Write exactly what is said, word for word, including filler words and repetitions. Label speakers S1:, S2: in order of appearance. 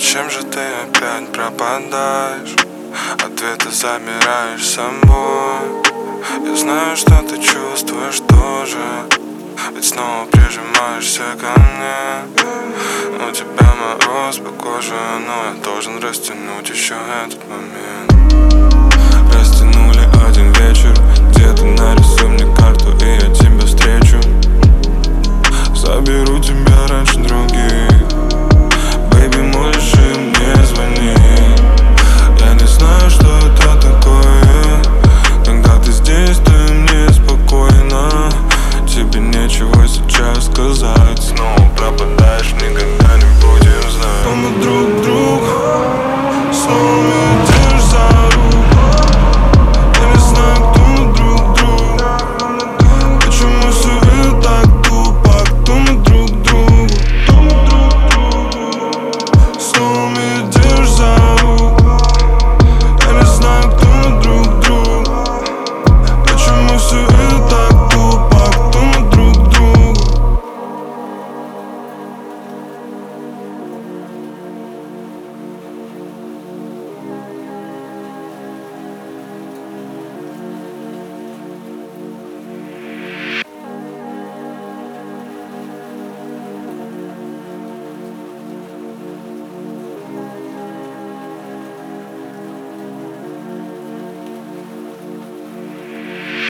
S1: Зачем же ты опять пропадаешь? Ответы замираешь собой. Я знаю, что ты чувствуешь тоже, ведь снова прижимаешься ко мне. У тебя мороз по коже, но я должен растянуть еще этот момент. Растянули один вечер, где-то нарисуй мне карту, и я тебя встречу. Заберу тебя раньше других.